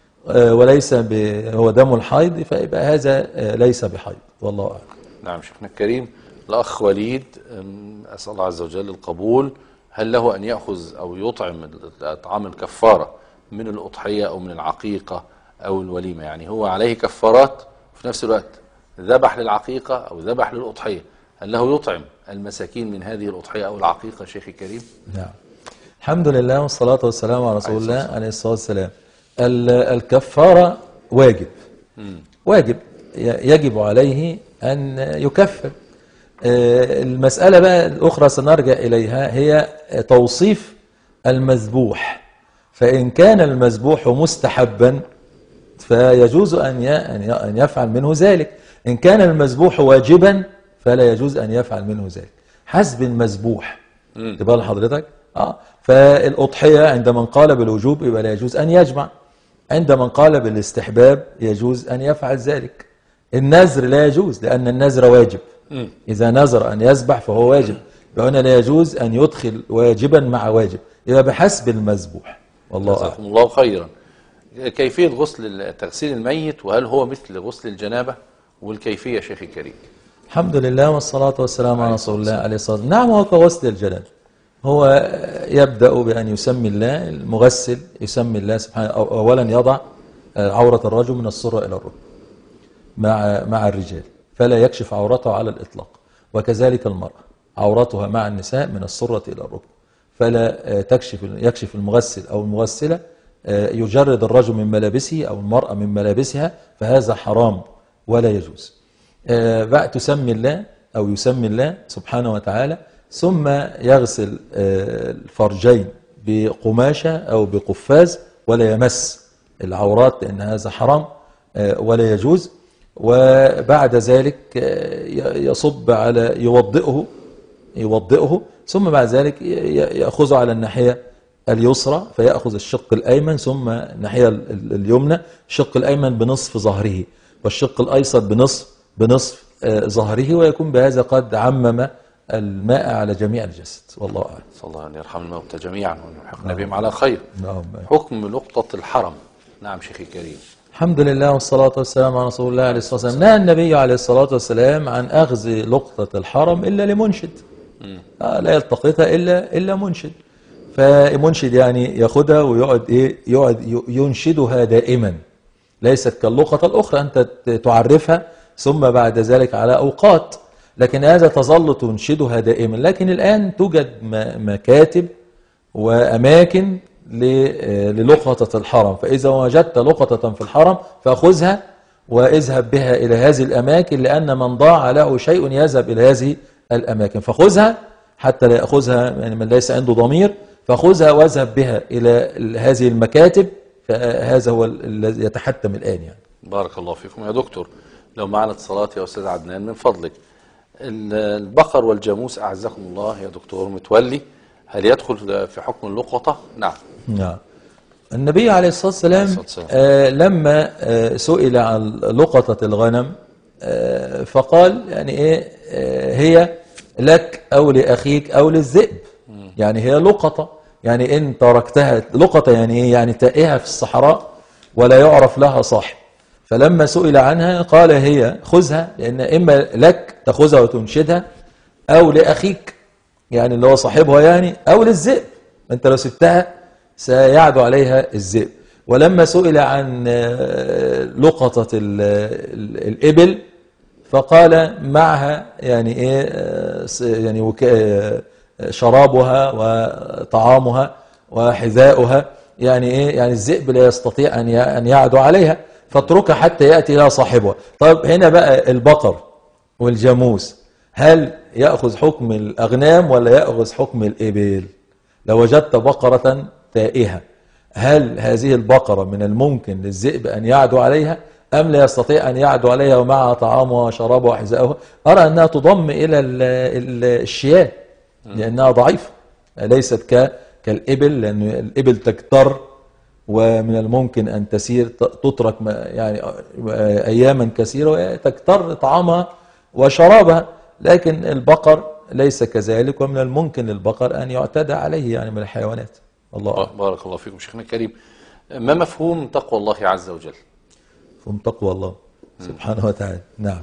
وليس هو دم الحيض فيبقى هذا ليس بحيض والله أعلم. نعم شيخنا الكريم. الأخ وليد أسأل الله عز وجل القبول، هل له أن يأخذ أو يطعم طعام الكفارة من الأضحية أو من العقيقة أو الوليمة؟ يعني هو عليه كفارات وفي نفس الوقت ذبح للعقيقة أو ذبح للأضحية، هل له يطعم المساكين من هذه الأضحية أو العقيقة شيخي الكريم؟ نعم الحمد لله والصلاة والسلام على رسول الله عليه الصلاة والسلام. الكفارة واجب مم. واجب يجب عليه أن يكفر. المسألة بقى الأخرى سنرجع إليها هي توصيف المذبوح، فإن كان المذبوح مستحبا فيجوز أن يفعل منه ذلك، إن كان المذبوح واجبا فلا يجوز أن يفعل منه ذلك حسب المذبوح. تبقى لحضرتك آه. فالأضحية عند من قال بالوجوب يبقى لا يجوز أن يجمع، عند من قال بالاستحباب يجوز أن يفعل ذلك. النذر لا يجوز لأن النذر واجب، إذا نذر أن يذبح فهو واجب، فهنا لا يجوز أن يدخل واجبا مع واجب، يبقى بحسب المذبوح والله أعلم. جزاكم الله خيرا. كيفية غسل تغسيل الميت وهل هو مثل غسل الجنابة والكيفية شيخي الكريم؟ الحمد لله والصلاة والسلام على رسول الله عليه الصلاة والسلام. نعم هو كغسل الجنابة، هو يبدأ بأن يسمي الله، المغسل يسمي الله سبحانه، أولا يضع عورة الرجل من السرة إلى الركبة مع مع الرجال فلا يكشف عورته على الإطلاق، وكذلك المرأة عورتها مع النساء من السرة إلى الركبة فلا تكشف يكشف المغسل أو المغسلة يجرد الرجل من ملابسه أو المرأة من ملابسها، فهذا حرام ولا يجوز. بقى تسمي الله أو يسمي الله سبحانه وتعالى، ثم يغسل الفرجين بقماشة أو بقفاز ولا يمس العورات لأن هذا حرام ولا يجوز. وبعد ذلك يصب على يوضئه يوضئه ثم بعد ذلك يأخذه على الناحية اليسرى، فيأخذ الشق الأيمن ثم الناحية اليمنى، الشق الأيمن بنصف ظهره والشق الأيسر بنصف بنصف ظهره، ويكون بهذا قد عمم الماء على جميع الجسد. والله أعلم. صلى الله أن يرحم الموتى جميعا ويلحقنا بهم على خير. نعم. حكم لقطة الحرم. نعم شيخي الكريم. الحمد لله والصلاة والسلام على رسول الله عليه الصلاة والسلام. نهى النبي عليه الصلاة والسلام عن أخذ لقطة الحرم إلا لمنشد. آه لا يلتقطها إلا إلا منشد. فمنشد يعني ياخدها ويقعد إيه يقعد ينشدها دائما، ليست كاللقطة الأخرى أنت تعرفها ثم بعد ذلك على أوقات، لكن هذا تظل تنشدها دائما. لكن الآن توجد مكاتب وأماكن للقطة الحرم، فإذا وجدت لقطة في الحرم فأخذها واذهب بها إلى هذه الأماكن، لأن من ضاع له شيء يذهب إلى هذه الأماكن، فخذها حتى لا يأخذها يعني من ليس عنده ضمير، فخذها واذهب بها إلى هذه المكاتب. فهذا هو الذي يتحتم الآن يعني. بارك الله فيكم يا دكتور. لو معنا اتصالات يا أستاذ عدنان من فضلك. البقر والجاموس أعزكم الله يا دكتور متولي، هل يدخل في حكم اللقطة؟ نعم. نعم. النبي عليه الصلاة والسلام آه لما آه سئل عن لقطة الغنم آه فقال يعني إيه آه هي لك أو لأخيك أو للذئب، يعني هي لقطة، يعني إن تركتها لقطة يعني إيه يعني تائهة في الصحراء ولا يعرف لها صاحب. فلما سئل عنها قال هي خذها، لأن إما لك تأخذها وتنشدها أو لأخيك يعني اللي هو صاحبها يعني أو للذئب، أنت لو سبتها سيعدو عليها الذئب. ولما سئل عن لقطة الإبل فقال معها يعني إيه يعني شرابها وطعامها وحذاؤها، يعني إيه يعني الذئب لا يستطيع أن يعدو عليها فاتركها حتى يأتي لها صاحبها. طيب هنا بقى البقر والجاموس هل يأخذ حكم الأغنام ولا يأخذ حكم الإبل؟ لو وجدت بقرة تائهة هل هذه البقرة من الممكن للذئب أن يعدو عليها أم لا يستطيع أن يعدو عليها ومعها طعامها وشرابها وحذاؤها؟ أرى أنها تضم إلى الشياه لأنها ضعيفة ليست كالإبل، لأن الإبل تكتر ومن الممكن أن تسير تترك يعني أياما كثيرة وتكتر طعامها وشرابها، لكن البقر ليس كذلك، ومن الممكن للبقر أن يعتدى عليه يعني من الحيوانات. الله بارك الله فيكم شيخنا الكريم. ما مفهوم تقوى الله عز وجل؟ مفهوم تقوى الله سبحانه وتعالى. نعم.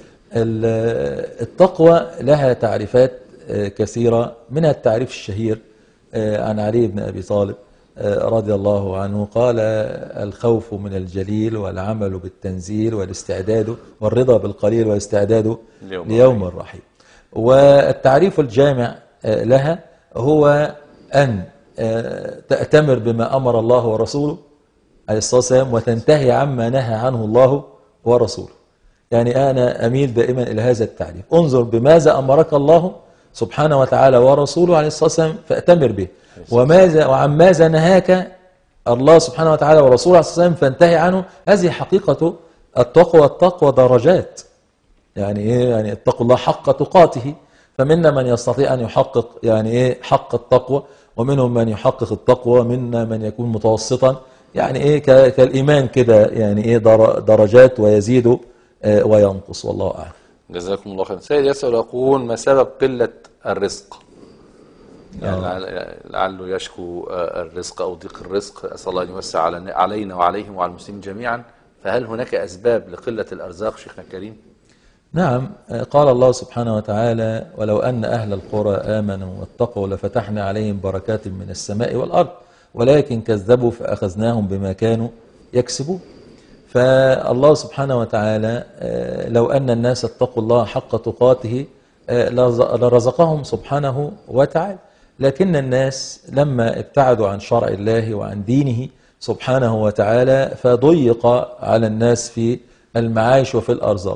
التقوى لها تعريفات كثيرة، منها التعريف الشهير عن علي بن أبي طالب رضي الله عنه قال الخوف من الجليل والعمل بالتنزيل والاستعداد والرضا بالقليل والاستعداد ليوم الرحيل. والتعريف الجامع لها هو أن تأتمر بما أمر الله ورسوله عليه الصلاة والسلام وتنتهي عما نهى عنه الله ورسوله. يعني أنا أميل دائما إلى هذا التعريف، انظر بماذا أمرك الله سبحانه وتعالى ورسوله عليه الصلاة والسلام فأتمر به، وماذا وعن ماذا نهاك الله سبحانه وتعالى ورسوله عليه الصلاة والسلام فانتهي عنه. هذه حقيقة التقوى. التقوى درجات، يعني إيه؟ يعني اتقوا الله حق تقاته، فمنا من يستطيع أن يحقق يعني إيه حق التقوى، ومنهم من يحقق التقوى، منا من يكون متوسطا، يعني إيه كالإيمان كده، يعني إيه درجات ويزيد وينقص. والله أعلم. جزاكم الله خيرا. سيد يسأل يقول ما سبب قلة الرزق؟ يعني لعله يشكو الرزق أو ضيق الرزق، أسأل الله أن يوسع علينا وعليهم وعلى المسلمين جميعا. فهل هناك أسباب لقلة الأرزاق شيخنا الكريم؟ نعم. قال الله سبحانه وتعالى ولو أن أهل القرى آمنوا واتقوا لفتحنا عليهم بركات من السماء والأرض ولكن كذبوا فأخذناهم بما كانوا يكسبون. فالله سبحانه وتعالى لو أن الناس اتقوا الله حق تقاته لرزقهم سبحانه وتعالى، لكن الناس لما ابتعدوا عن شرع الله وعن دينه سبحانه وتعالى فضيق على الناس في المعاش وفي الأرزاق.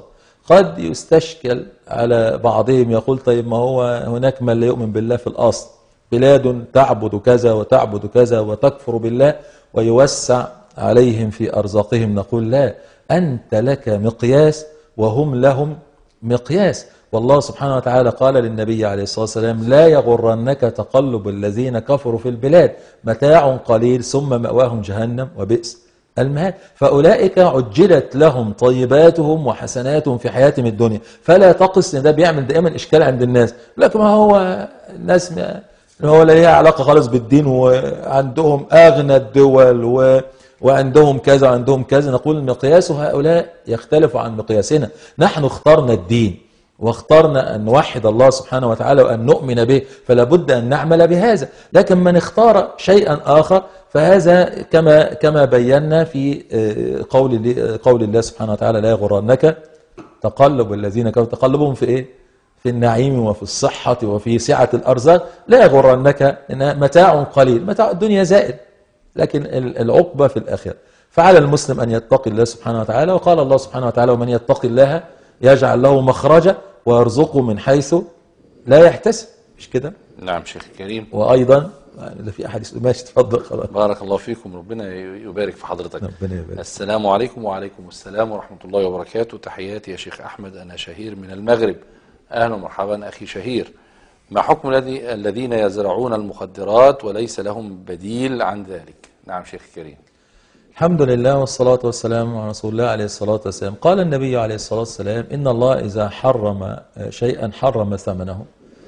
قد يستشكل على بعضهم يقول طيب ما هو هناك من لا يؤمن بالله في الأصل، بلاد تعبد كذا وتعبد كذا وتكفر بالله ويوسع عليهم في أرزاقهم. نقول لا، أنت لك مقياس وهم لهم مقياس. والله سبحانه وتعالى قال للنبي عليه الصلاة والسلام لا يغرنك تقلب الذين كفروا في البلاد، متاع قليل ثم مأواهم جهنم وبئس المهاد. فأولئك عجلت لهم طيباتهم وحسناتهم في حياتهم الدنيا، فلا تقص ان ده بيعمل دائما إشكال عند الناس، لكن ما هو الناس ما هو لا ليها علاقة خالص بالدين وعندهم أغنى الدول و وعندهم كذا وعندهم كذا. نقول مقياس هؤلاء يختلف عن مقياسنا. نحن اخترنا الدين واخترنا أن نوحد الله سبحانه وتعالى وأن نؤمن به، فلا بد أن نعمل بهذا. لكن من اختار شيئا آخر فهذا كما كما بينا في قول قول الله سبحانه وتعالى لا يغرنك تقلب الذين كفروا. تقلبهم في إيه؟ في النعيم وفي الصحة وفي سعة الأرزاق. لا يغرنك إنها متاع قليل، متاع الدنيا زائد، لكن العقبة في الآخرة. فعلى المسلم أن يتقي الله سبحانه وتعالى. وقال الله سبحانه وتعالى ومن يتقي الله يجعل له مخرجا ويرزقه من حيث لا يحتسب. مش كده؟ نعم شيخ كريم. وأيضا ده في أحاديث. ماشي اتفضل خلاص. بارك الله فيكم، ربنا يبارك في حضرتك. ربنا يبارك. السلام عليكم. وعليكم السلام ورحمة الله وبركاته. تحياتي يا شيخ أحمد، أنا شهير من المغرب. أهلا ومرحبا أخي شهير. ما حكم الذي الذين يزرعون المخدرات وليس لهم بديل عن ذلك؟ نعم شيخ كريم. الحمد لله والصلاة والسلام على رسول الله عليه الصلاة والسلام. قال النبي عليه الصلاة والسلام إن الله إذا حرم شيئا حرم ثمنه،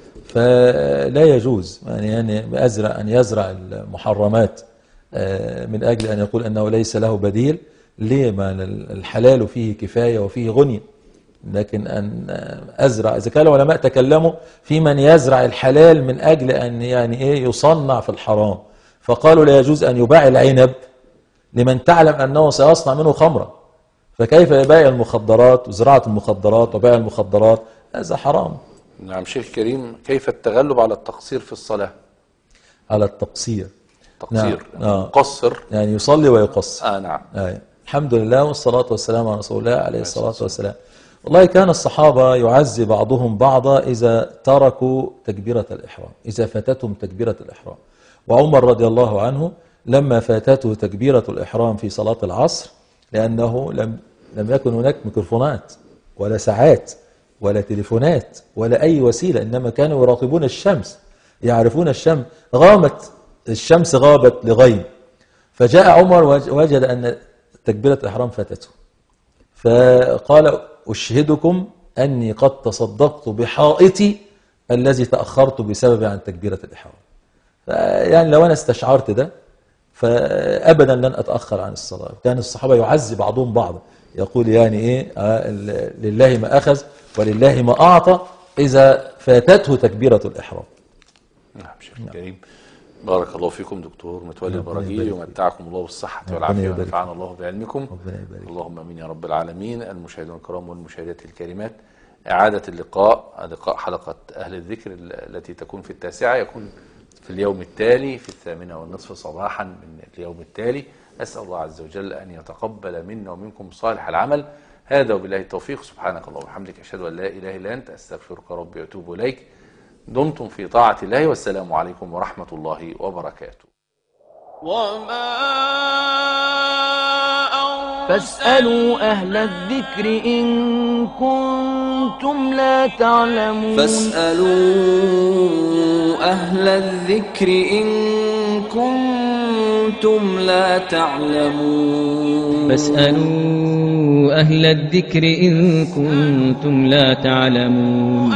فلا يجوز يعني أزرع أن يزرع المحرمات من أجل أن يقول أنه ليس له بديل. ليه؟ ما الحلال فيه كفاية وفيه غني. لكن أن أزرع، إذا كان العلماء تكلموا في من يزرع الحلال من أجل أن يعني إيه يصنع في الحرام، فقالوا لا يجوز أن يباع العنب لمن تعلم أنه سيصنع منه خمرا، فكيف يبيع المخدرات وزراعة المخدرات وبيع المخدرات؟ هذا حرام. نعم شيخ كريم. كيف التغلب على التقصير في الصلاة؟ على التقصير تقصير نعم. آه. قصر يعني يصلي ويقصر. آه نعم. آه. الحمد لله والصلاة والسلام على رسول الله عليه الصلاة والسلام. والله كان الصحابة يعزي بعضهم بعضا إذا تركوا تكبيرة الإحرام، إذا فاتتهم تكبيرة الإحرام. وعمر رضي الله عنه لما فاتته تكبيرة الإحرام في صلاة العصر، لأنه لم لم يكن هناك ميكروفونات ولا ساعات ولا تليفونات ولا أي وسيلة، إنما كانوا يراقبون الشمس، يعرفون الشمس. غامت الشمس، غابت لغيب، فجاء عمر وجد أن تكبيرة الإحرام فاتته، فقال أشهدكم أني قد تصدقت بحائطي الذي تأخرت بسبب عن تكبيرة الإحرام. يعني لو أنا استشعرت ده فأبدا لن أتأخر عن الصلاة. كان الصحابة يعزي بعضهم بعضا، يقول يعني إيه آه لله ما أخذ ولله ما أعطى إذا فاتته تكبيرة الإحرام. نعم شيخ كريم. بارك الله فيكم دكتور متولي البراجيلي، ومتعكم الله بالصحة والعافية ونفعنا الله بعلمكم. اللهم امين يا رب العالمين. المشاهدون الكرام والمشاهدات الكريمات، إعادة اللقاء، لقاء حلقة أهل الذكر التي تكون في التاسعة يكون في اليوم التالي في الثامنة والنصف صباحا من اليوم التالي. أسأل الله عز وجل أن يتقبل منا ومنكم صالح العمل. هذا وبالله التوفيق. سبحانك اللهم وبحمدك، أشهد أن لا إله إلا أنت، أستغفرك ربي وأتوب إليك. دمتم في طاعة الله، والسلام عليكم ورحمة الله وبركاته. وما فاسألوا أهل الذكر إن كنتم لا تعلمون. فاسألوا أهل الذكر إن كنتم لا تعلمون. فاسألوا أهل الذكر إن كنتم لا تعلمون.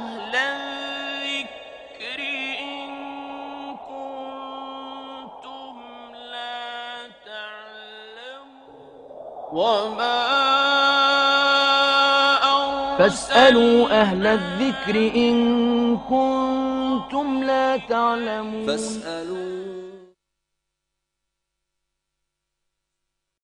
وما فاسألوا أهل الذكر إن كنتم لا تعلمون. فاسألوا